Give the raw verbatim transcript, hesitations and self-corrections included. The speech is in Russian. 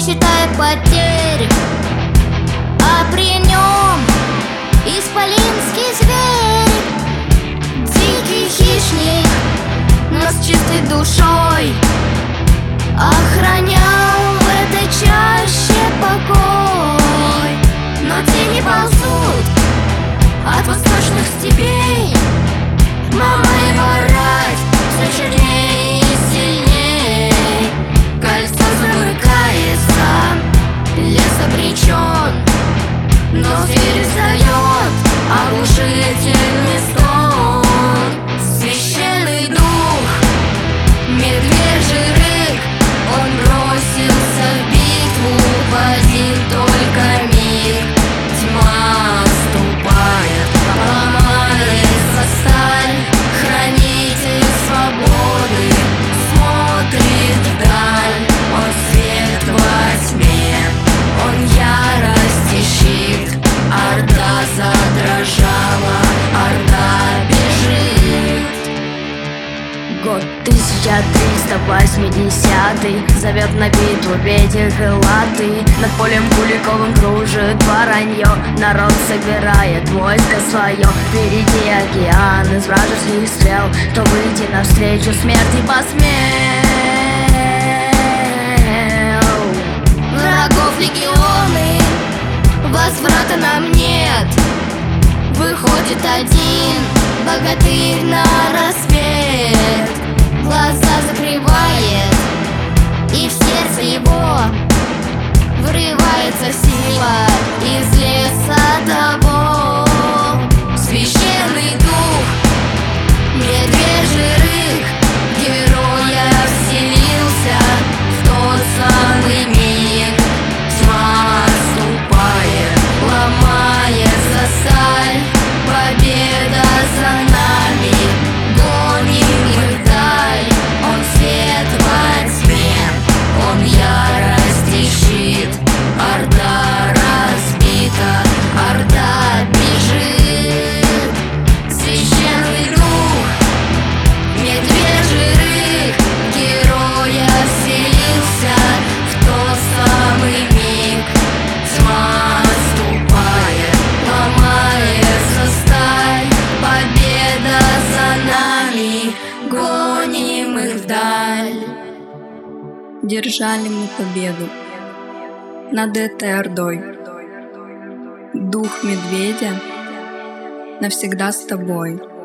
считая потери, а при нем исполинский зверь, дикий хищник, но с чистой душой, охранял в этой чаще покой. Но тени ползут от восточных степей, мама его рать все черней и сильней. Кольцо замыкается, лес обречен, но зверь издает оглушительный стон. Священный дух, медвежий рык, он бросился в битву в один только миг. Тьма отступает, ломается сталь, хранитель свободы смотрит вдаль. Он свет во тьме, он ярость и щит. Орда задрожала, орда бежит. Год тысяча триста восьмидесятый зовет на битву ветер крылатый. Над полем Куликовым кружит воронье, народ собирает войско свое. Впереди океан из вражеских стрел, кто выйти навстречу смерти посмел. Врагов легионы, возврата нам нет. Выходит один богатырь на рассвет, глаза закрывает, и в сердце его врывается сила из леса того. Священный дух, медвежий рык, героя вселился в тот самый миг. Тьма отступает, ломается сталь, победа за нами, гоним их вдаль. Он свет во тьме, он ярость и щит. Орда разбита, орда бежит. Священный дух, медвежий рык, героя вселился в тот самый миг. Тьма отступает, ломается сталь, победа за нами, гоним их вдаль. Держали мы победу над этой ордой. Дух медведя навсегда с тобой.